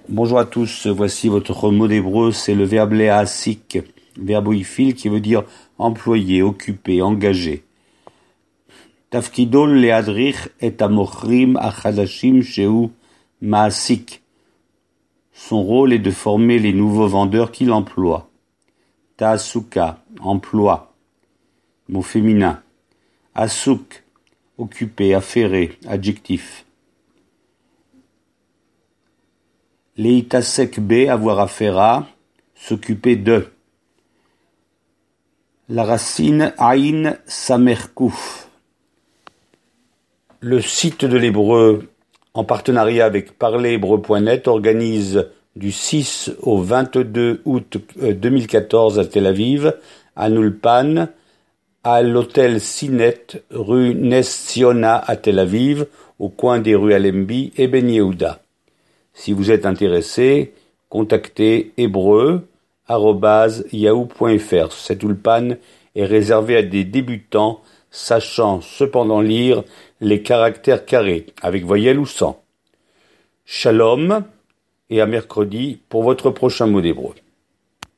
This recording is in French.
Bonjour à tous, voici votre mot d'hébreu, c'est le verbe le'asik, verbe oifil qui veut dire employer, occuper, engager. Tafkidol le'adrich et amochrim achadashim sheu ma'asik. Son rôle est de former les nouveaux vendeurs qu'il emploie. Ta'asuka, emploi, mot féminin. Asuk, occupé, affairé, adjectif. Leitasek B, avoir affaire à, s'occuper de. La racine Aïn Samerkouf. Le site de l'hébreu, en partenariat avec parlerhébreu.net, organise du 6 au 22 août 2014 à Tel Aviv, à Nulpan, à l'hôtel Sinet, rue Nes Ziona à Tel Aviv, au coin des rues Alembi et Ben Yehuda. Si vous êtes intéressé, contactez hébreu@yahoo.fr. Cet ulpan est réservé à des débutants sachant cependant lire les caractères carrés, avec voyelles ou sans. Shalom, et à mercredi pour votre prochain mot d'hébreu.